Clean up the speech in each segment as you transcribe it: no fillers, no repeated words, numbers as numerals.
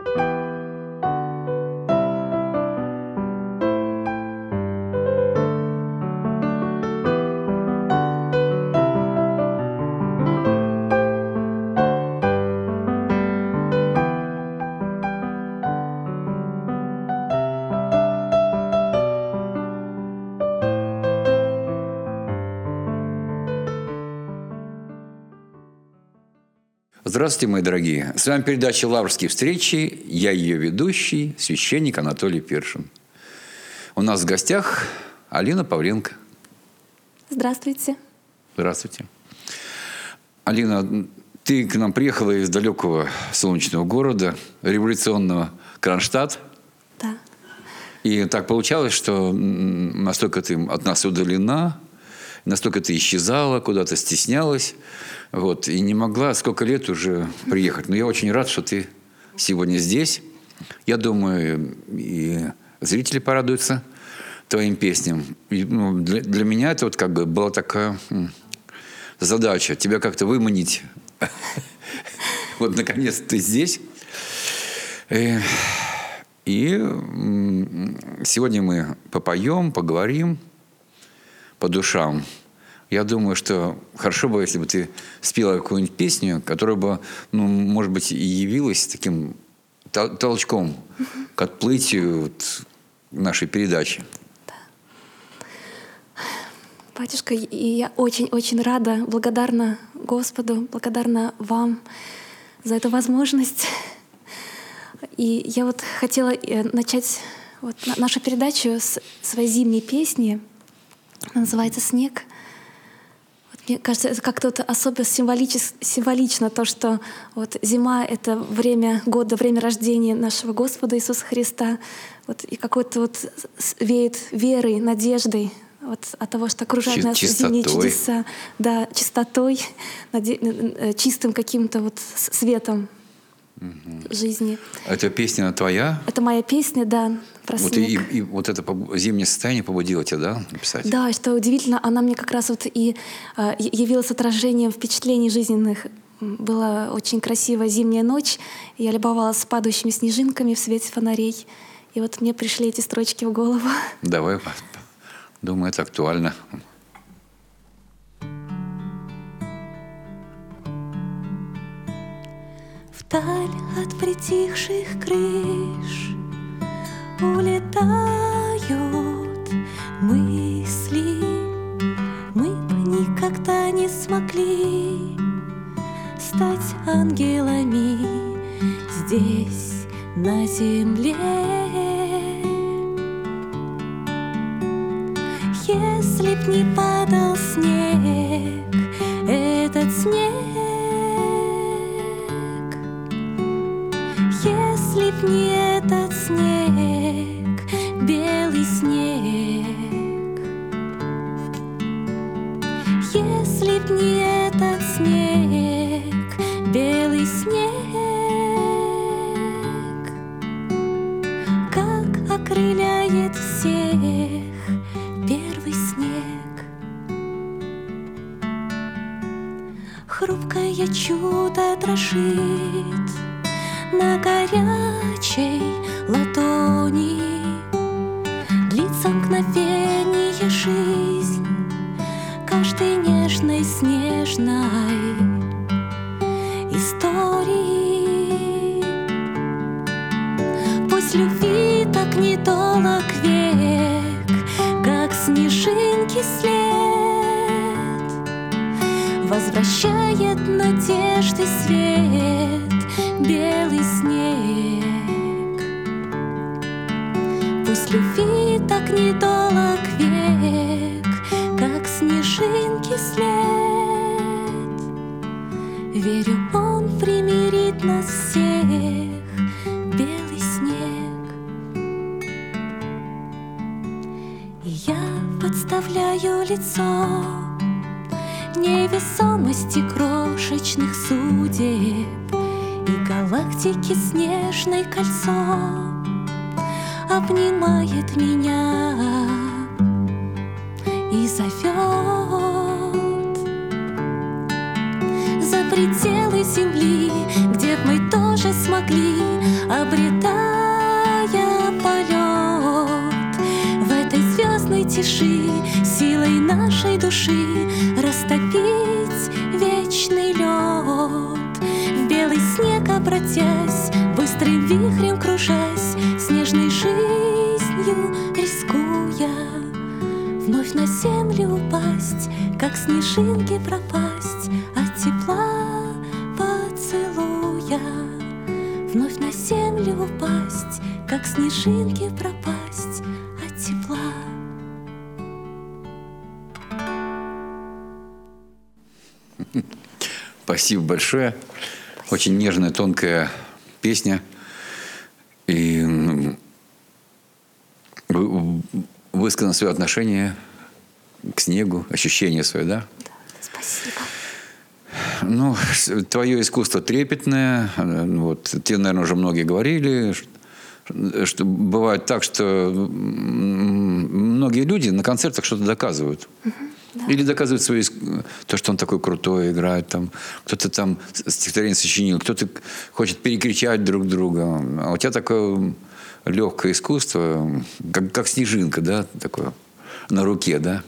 Здравствуйте, мои дорогие. С вами передача «Лаврские встречи». Я ее ведущий, священник Анатолий Першин. У нас в гостях Алина Павленко. Здравствуйте. Здравствуйте. Алина, ты к нам приехала из далекого солнечного города, революционного Кронштадт. Да. И так получалось, что настолько ты от нас удалена, настолько ты исчезала, куда-то стеснялась, вот, и не могла сколько лет уже приехать. Но я очень рад, что ты сегодня здесь. Я думаю, и зрители порадуются твоим песням. И, для меня это вот как бы была такая задача, тебя как-то выманить. Вот, наконец, ты здесь. И сегодня мы попоем, поговорим по душам. Я думаю, что хорошо бы, если бы ты спела какую-нибудь песню, которая бы, может быть, и явилась таким толчком к отплытию вот нашей передачи. Да. Батюшка, и я очень-очень рада, благодарна Господу, благодарна вам за эту возможность. И я вот хотела начать нашу передачу с своей зимней песни. Она называется «Снег». Мне кажется, это как-то особо символично то, что вот зима — это время года, время рождения нашего Господа Иисуса Христа. Вот, и какой-то вот веет верой, надеждой вот, от того, что окружает нас зимние чудеса. Да, чистотой, чистым каким-то вот светом жизни. Эта песня твоя? Это моя песня, да, про вот снег. И вот это зимнее состояние побудило тебя, да, написать? Да, что удивительно, она мне как раз вот и явилась отражением впечатлений жизненных. Была очень красивая зимняя ночь, и я любовалась падающими снежинками в свете фонарей. И вот мне пришли эти строчки в голову. Давай, думаю, это актуально. Вдаль от притихших крыш улетают мысли. Мы бы никогда не смогли стать ангелами здесь, на земле. Если б не падал снег, этот снег, если б не этот снег, белый снег, если б не этот снег, белый снег, как окрыляет всех первый снег. Хрупкое чудо дрожит на горячей ладони, длится мгновение жизнь каждой нежной снежной истории. Пусть любви так недолг век, как снежинки след возвращает надежды свет, белый снег. Пусть любви так недолг век, как снежинки след. Верю, он примирит нас всех, белый снег. И я подставляю лицо невесомости крошечных судеб, и галактики снежное кольцо обнимает меня и зовет за пределы земли, где б мы тоже смогли обретая полет. В этой звездной тиши силой нашей души растопить вечный лед. В белый снег обратясь, быстрым вихрем кружась, снежной жизнью рискуя, вновь на землю упасть, как снежинки пропасть от тепла поцелуя. Вновь на землю упасть, как снежинки пропасть от тепла. Спасибо большое. Очень нежная, тонкая песня. И высказано свое отношение к снегу, ощущение свое, да? Да, спасибо. Ну, твое искусство трепетное. Вот, тебе, наверное, уже многие говорили, что бывает так, что многие люди на концертах что-то доказывают. Да. Или доказывают свое то, что он такой крутой играет. Там, кто-то там стихотворение сочинил, кто-то хочет перекричать друг друга. А у тебя такое легкое искусство, как снежинка, да, такое на руке, да.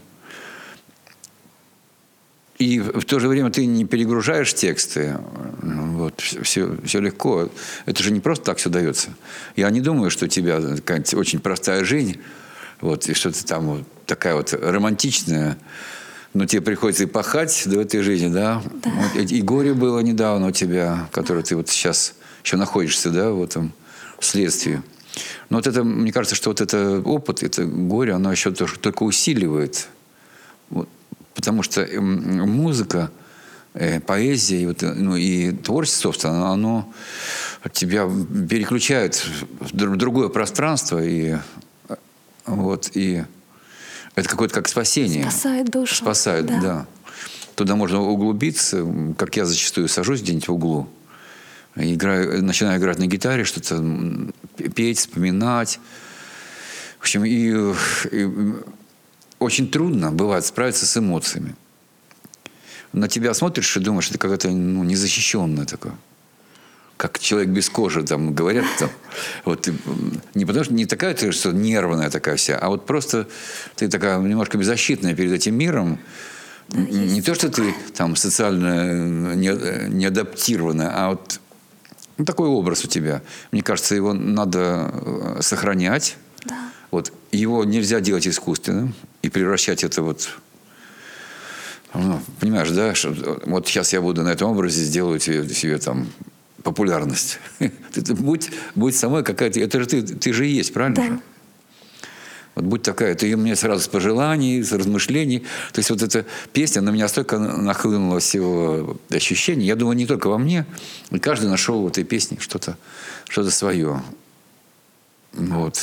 И в то же время ты не перегружаешь тексты. Вот, все легко. Это же не просто так все дается. Я не думаю, что у тебя какая-то очень простая жизнь, вот, и что-то там вот такая вот романтичная. Но тебе приходится и пахать в этой жизни, да? Да. Вот, и горе было недавно у тебя, которое ты вот сейчас еще находишься, да, в этом следствии. Но вот это, мне кажется, что вот этот опыт, это горе, оно еще только усиливает. Вот. Потому что музыка, поэзия и, вот, ну, и творчество, собственно, оно тебя переключает в другое пространство. И, вот, и это какое-то как спасение. Спасает душу. Спасает, да. Туда можно углубиться, как я зачастую сажусь где-нибудь в углу, начинаю играть на гитаре, что-то петь, вспоминать. В общем, и очень трудно бывает справиться с эмоциями. На тебя смотришь и думаешь, это какая-то незащищенная такое. Как человек без кожи, там, говорят. Там, вот, не потому что не такая ты, что нервная такая вся, а вот просто ты такая немножко беззащитная перед этим миром. Да, не то, что ты там социально не адаптированная, а вот такой образ у тебя. Мне кажется, его надо сохранять. Да. Вот, его нельзя делать искусственным и превращать это вот... Ну, понимаешь, да? Что, вот сейчас я буду на этом образе, сделаю себе там популярность. Ты будь самой какая-то... Это же ты же и есть, правильно Да. же? Вот будь такая. Ты мне сразу с пожеланий, с размышлений. То есть вот эта песня на меня столько нахлынула всего ощущений. Я думаю, не только во мне. И каждый нашел в этой песне что-то свое. Вот.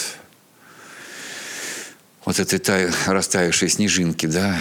Вот этой растаявшей снежинки, да.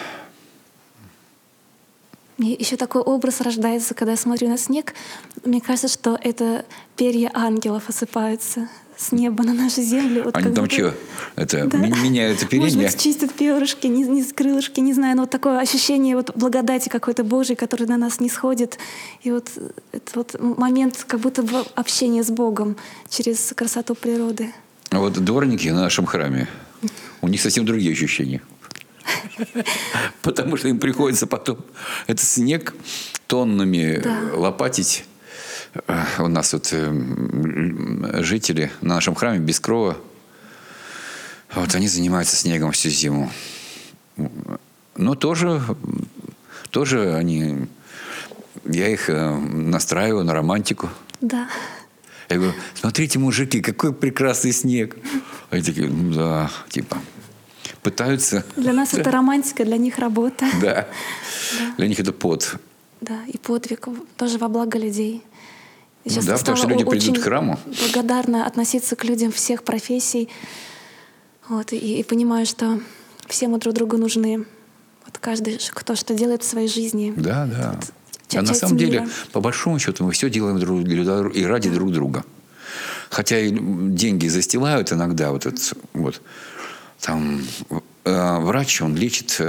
Мне еще такой образ рождается, когда я смотрю на снег. Мне кажется, что это перья ангелов осыпаются с неба на нашу землю. Вот они там будто... что? Это Да. меняют оперение? Может быть, чистят перышки, не крылышки, не знаю. Но вот такое ощущение вот благодати какой-то Божьей, который на нас не сходит. И вот это вот момент как будто бы общения с Богом через красоту природы. А вот дворники на нашем храме, у них совсем другие ощущения. Потому что им приходится потом этот снег тоннами лопатить. У нас вот жители на нашем храме Бескрова, вот они занимаются снегом всю зиму. Но тоже они... Я их настраиваю на романтику. Да. Я говорю, смотрите, мужики, какой прекрасный снег. Они такие, да, типа... Пытаются. Для нас это романтика, для них работа. Да. Для них это пот. Да, и подвиг тоже во благо людей. Я сейчас потому что люди придут к храму. Благодарна относиться к людям всех профессий. Вот, и понимаю, что все мы друг другу нужны. Вот каждый, кто что делает в своей жизни. Да. Вот, А на самом мира. деле, по большому счету, мы все делаем и ради друг друга. Хотя и деньги застилают иногда вот этот вот. Там врач, он лечит,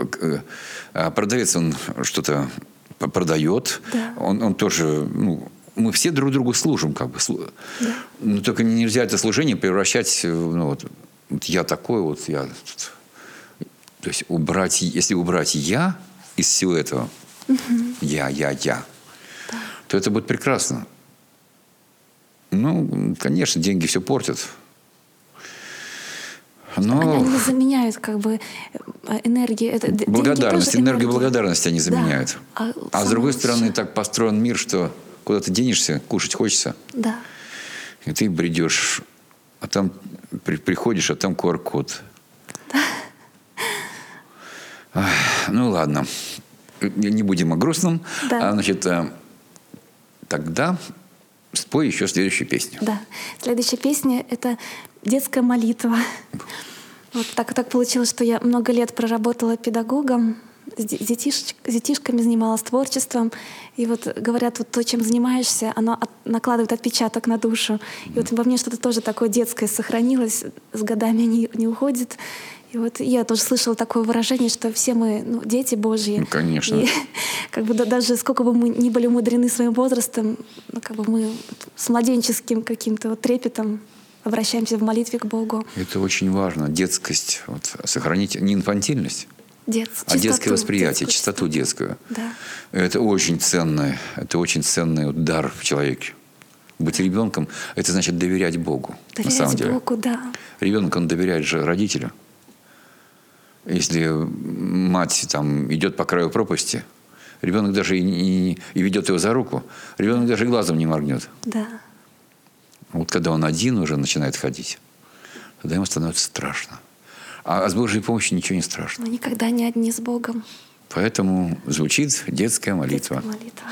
продавец, он что-то продает, Да. он тоже мы все друг другу служим, как бы. Но только нельзя это служение превращать, ну, вот я такой, вот я. То есть если убрать я из всего этого, я, то это будет прекрасно. Ну, конечно, деньги все портят. Но Они заменяют как бы энергию. Благодарность, энергию благодарности они заменяют. Да. А с другой стороны, так построен мир, что куда ты денешься, кушать хочется. Да. И ты бредешь, а там приходишь, а там QR-код. Да. Ну ладно, не будем о грустном. Да. Значит, тогда спой еще следующую песню. Да. Следующая песня — это детская молитва. Вот так получилось, что я много лет проработала педагогом, с детишками занималась творчеством. И вот говорят, вот то, чем занимаешься, оно накладывает отпечаток на душу. И вот во мне что-то тоже такое детское сохранилось, с годами не уходит. И вот я тоже слышала такое выражение, что все мы дети Божьи. Ну, конечно. И как бы даже сколько бы мы ни были умудрены своим возрастом, как бы мы с младенческим каким-то вот трепетом обращаемся в молитве к Богу. Это очень важно. Детскость. Вот, сохранить не инфантильность, а детское восприятие, чистоту детскую. Да. Это очень ценный дар в человеке. Быть ребенком — это значит доверять Богу. Доверять на самом деле. Богу, да. Ребенок, он доверяет же родителю. Если мать там идет по краю пропасти, ребенок даже и ведет его за руку, ребенок даже глазом не моргнет. Да. Вот когда он один уже начинает ходить, тогда ему становится страшно. А с Божьей помощью ничего не страшно. Мы никогда не одни с Богом. Поэтому звучит детская молитва. Детская молитва.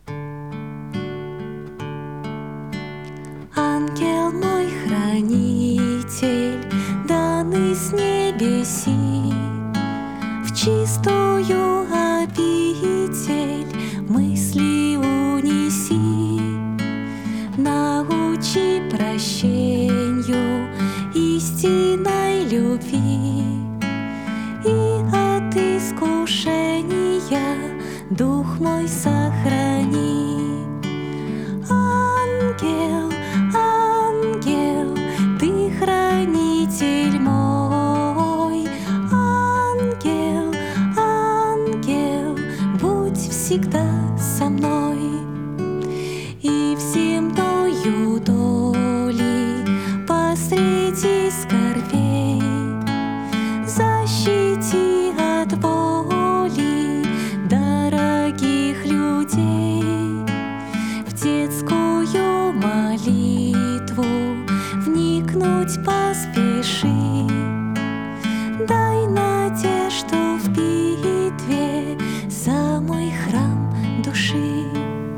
Ангел мой хранитель, данный с небеси, в чистую обитель мысли унеси, научи прощению истинной любви и от искушения дух мой сохрани. Ангел, ангел, ты хранитель мой. Ангел, ангел, будь всегда со мной. И в земною доли посреди скорбей защити от боли дорогих людей. В детскую молитву вникнуть поспеши, дай надежду в битве за мой храм души.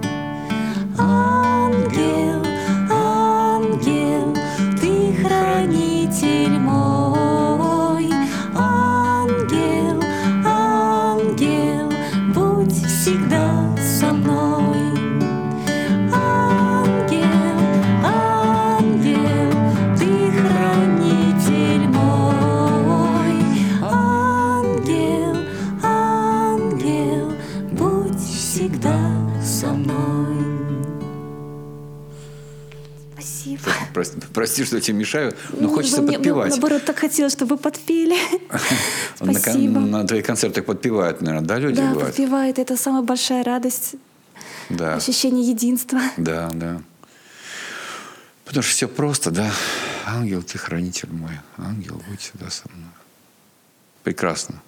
Ангел, ангел, ты хранитель мой. Ангел, ангел, будь всегда со мной. Ангел, ангел, ты хранитель мой. Ангел, ангел, будь всегда со мной. Спасибо. Прости, что я тебе мешаю, но хочется Мне, подпевать. наоборот, так хотелось, чтобы вы подпели. Спасибо. На твоих концертах подпевают, наверное, да, люди Да, бывают? подпевает. Это самая большая радость, Да. ощущение единства. Да, да. Потому что все просто, да. Ангел, ты хранитель мой. Ангел, будь всегда со мной. Прекрасно.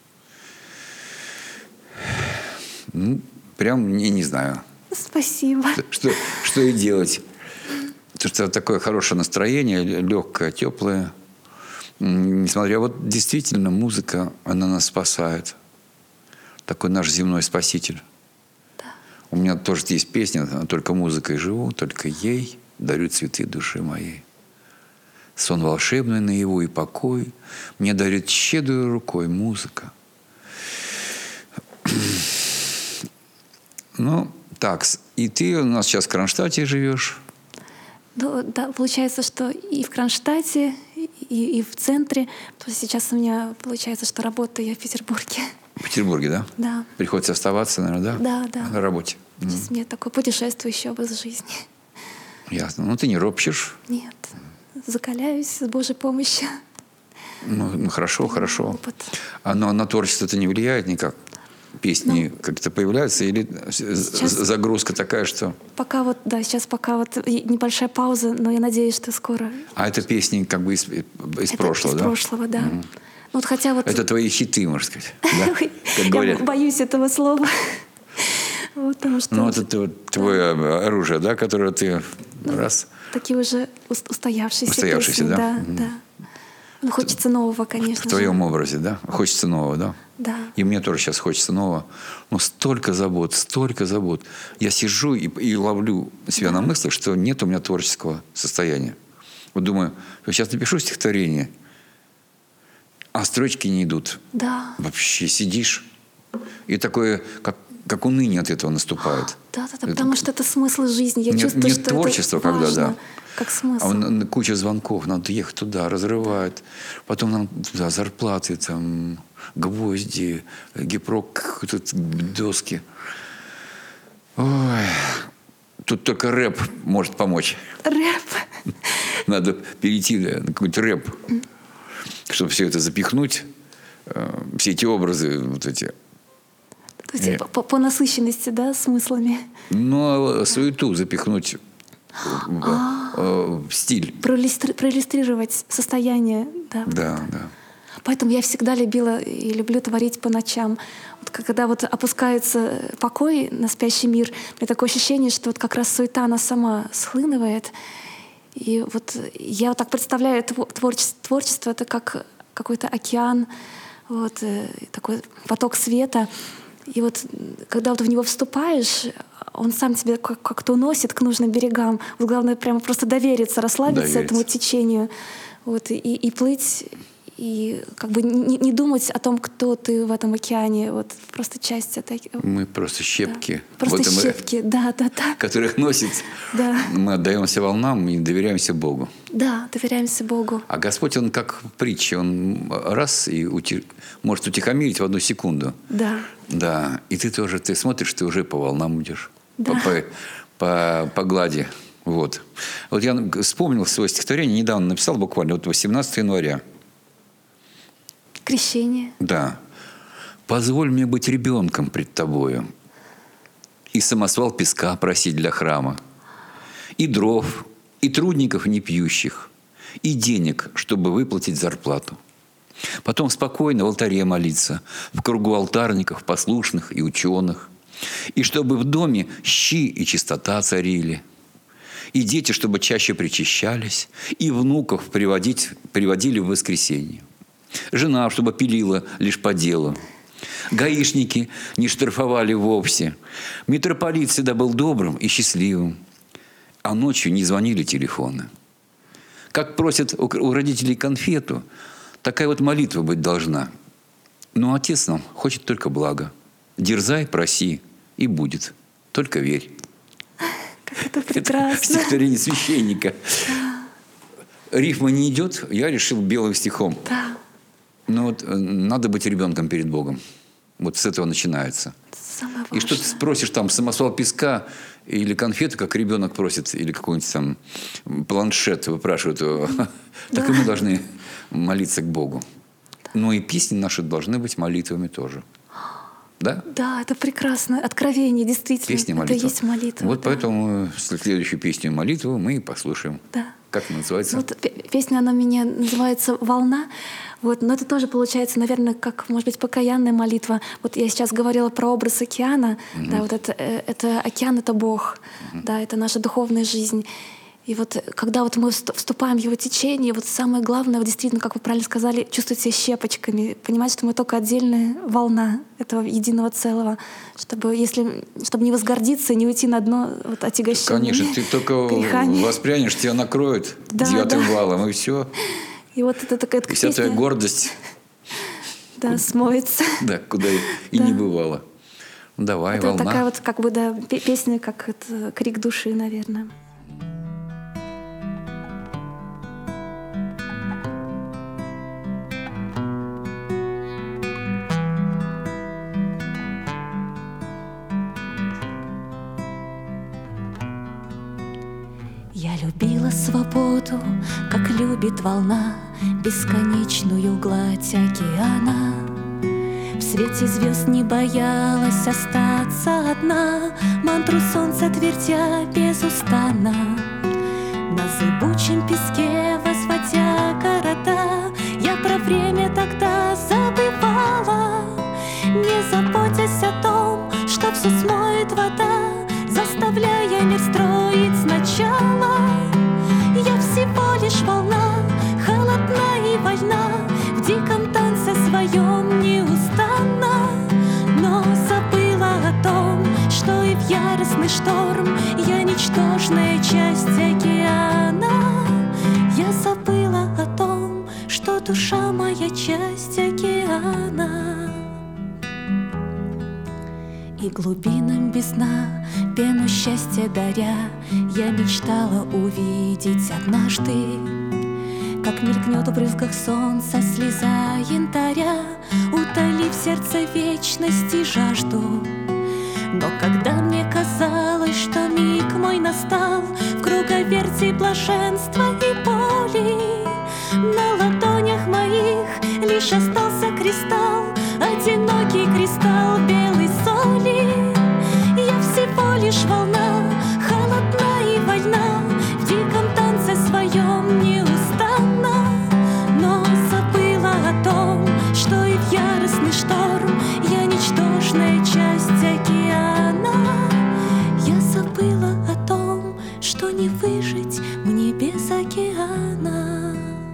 Ну, прям не знаю, Спасибо. что и делать. Потому что такое хорошее настроение, легкое, теплое. Несмотря, вот действительно музыка, она нас спасает. Такой наш земной спаситель. Да. У меня тоже есть песня «Только музыкой живу, только ей дарю цветы души моей». Сон волшебный наяву и покой мне дарит щедрой рукой музыка. Ну, так, и ты у нас сейчас в Кронштадте живешь. Ну, да, получается, что и в Кронштадте, и в центре. То есть сейчас у меня получается, что работаю я в Петербурге. В Петербурге, да? Да. Приходится оставаться, наверное, да? Да, да. На работе. Сейчас у меня такой путешествующий образ жизни. Ясно. Ну, ты не ропщешь. Нет. Закаляюсь с Божьей помощью. Ну, хорошо, хорошо. Опыт. А на творчество это не влияет никак? Песни как-то появляются? Или загрузка такая, что... Пока вот, да, сейчас пока вот небольшая пауза, но я надеюсь, что скоро. А это песни как бы из Это прошлого, из да? прошлого, да. Ну, вот хотя вот... Это твои хиты, можно сказать. Да? Как Я говорят. боюсь этого слова. Вот, потому что Ну, это твое оружие, да, которое ты раз... такие уже устоявшиеся Устоявшиеся, песни, да? да. Ну, хочется нового, конечно В же. твоем образе, да? Хочется нового, да? Да. И мне тоже сейчас хочется нового. Но столько забот, столько забот. Я сижу и ловлю себя на мысли, что нет у меня творческого состояния. Вот думаю, сейчас напишу стихотворение, а строчки не идут. Да. Вообще сидишь, и такое, как уныние от этого наступает. Да, потому что это смысл жизни. Я Нет- чувствую, нет что творчества, это когда, важно, да. как смысл. А куча звонков, надо ехать туда, разрывает. Потом нам туда зарплаты, там, гвозди, гипрок, тут доски. Ой, тут только рэп может помочь. Рэп. Надо перейти на какой-то рэп, чтобы все это запихнуть, все эти образы вот эти. То есть по насыщенности, да, смыслами. Но суету запихнуть в стиль. Проиллюстрировать состояние. Да. Да, да. Поэтому я всегда любила и люблю творить по ночам. Вот когда вот опускается покой на спящий мир, у меня такое ощущение, что вот как раз суета, она сама схлынывает. И вот я вот так представляю творчество это как какой-то океан, вот, такой поток света. И вот когда вот в него вступаешь, он сам тебя как-то уносит к нужным берегам. Вот главное прямо просто довериться, расслабиться этому течению, вот, и плыть, и как бы не думать о том, кто ты в этом океане. Вот просто часть этой... Мы просто щепки. Да. Просто в этом, щепки, да. которых носит. Да. Мы отдаемся волнам и доверяемся Богу. Да, доверяемся Богу. А Господь, Он как притча, Он раз и может утихомирить в одну секунду. Да. Да. И ты тоже, ты смотришь, ты уже по волнам идешь. Да. По глади. Вот. Вот я вспомнил свое стихотворение, недавно написал буквально, вот 18 января. Крещение. Да. «Позволь мне быть ребенком пред тобою, и самосвал песка просить для храма, и дров, и трудников не пьющих, и денег, чтобы выплатить зарплату. Потом спокойно в алтаре молиться, в кругу алтарников, послушных и ученых, и чтобы в доме щи и чистота царили, и дети, чтобы чаще причащались, и внуков приводили в воскресенье. Жена, чтобы пилила лишь по делу. Гаишники не штрафовали вовсе. Митрополит всегда был добрым и счастливым. А ночью не звонили телефоны. Как просят у родителей конфету, такая вот молитва быть должна. Но Отец нам хочет только блага. Дерзай, проси, и будет. Только верь». Как это прекрасно. Стихотворение священника. Рифма не идет, я решил белым стихом. Да. Но вот надо быть ребенком перед Богом. Вот с этого начинается. Самое И что ты важное. спросишь там самосвал песка или конфеты, как ребенок просит, или какой-нибудь там планшет выпрашивает, так и мы должны молиться к Богу. Но и песни наши должны быть молитвами тоже. Да? Да, это прекрасно. Откровение, действительно. Песня Это молитва. есть молитва. Вот да. поэтому следующую песню молитву мы и послушаем. Да. Как она называется? Вот песня, она у меня называется «Волна». Вот, но это тоже получается, наверное, как, может быть, покаянная молитва. Вот я сейчас говорила про образ океана. Да, вот это океан — это Бог. Да, это наша духовная жизнь. И вот когда вот мы вступаем в его течение, вот самое главное, вот действительно, как вы правильно сказали, чувствовать себя щепочками, понимать, что мы только отдельная волна этого единого целого, чтобы не возгордиться, не уйти на дно вот, отягощенными Конечно, ты только грехами. воспрянешь, тебя накроет Да, девятым да. валом, и все. И вот это такая И вся твоя песня, гордость, да, смоется. да, куда и Да. не бывало. Давай, Это волна. такая вот как бы, да, песня, как это, крик души, наверное. свободу, как любит волна бесконечную гладь океана. В свете звезд не боялась остаться одна, мантру солнца твердя безустанно. На зыбучем песке возводя города, я про время тогда забывала, не заботясь о том, что все смоет вода, заставляя мир строить сначала. Я всего лишь волна, холодна и вольна, в диком танце своем неустанно. Но забыла о том, что и в яростный шторм я ничтожная часть океана. Я забыла о том, что душа моя часть океана. И глубинам без дна, пену счастья даря, я мечтала увидеть однажды, как мелькнет в брызгах солнца слеза янтаря, утолив сердце вечности жажду. Но когда мне казалось, что миг мой настал, в круговерти блаженства и боли, на ладонях моих лишь остался кристалл, одинокий кристалл белой соли. Я всего лишь волна, холодна и вольна, в диком танце своем неустанно. Но забыла о том, что и в яростный шторм я ничтожная часть океана. Я забыла о том, что не выжить мне без океана.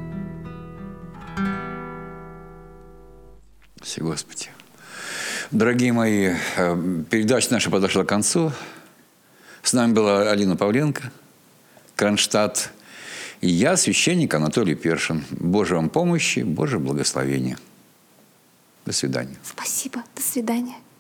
Спасибо, Господи. Дорогие мои, передача наша подошла к концу. С нами была Алина Павленко, Кронштадт. И я, священник Анатолий Першин. Божьей вам помощи, Божьего благословения. До свидания. Спасибо. До свидания.